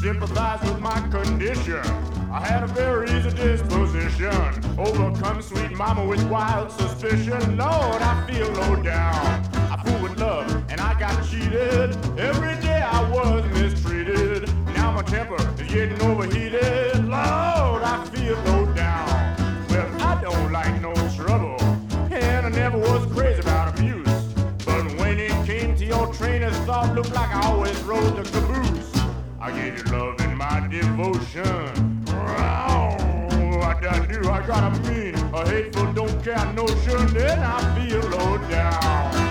sympathize with my condition. I had a very easy disposition. Overcome sweet mama with wild suspicion. Lord, I feel low down. I fool with love and I got cheated. Every day I was mistreated. Now my temper is getting overheated. Lord, I feel low down. Well, I don't like no trouble, and I never was crazy about abuse. But when it came to your train of thought, looked like I always rode the caboose. I gave you love and my devotion. What I do, I got a mean, a hateful, don't care notion. Then I feel low down.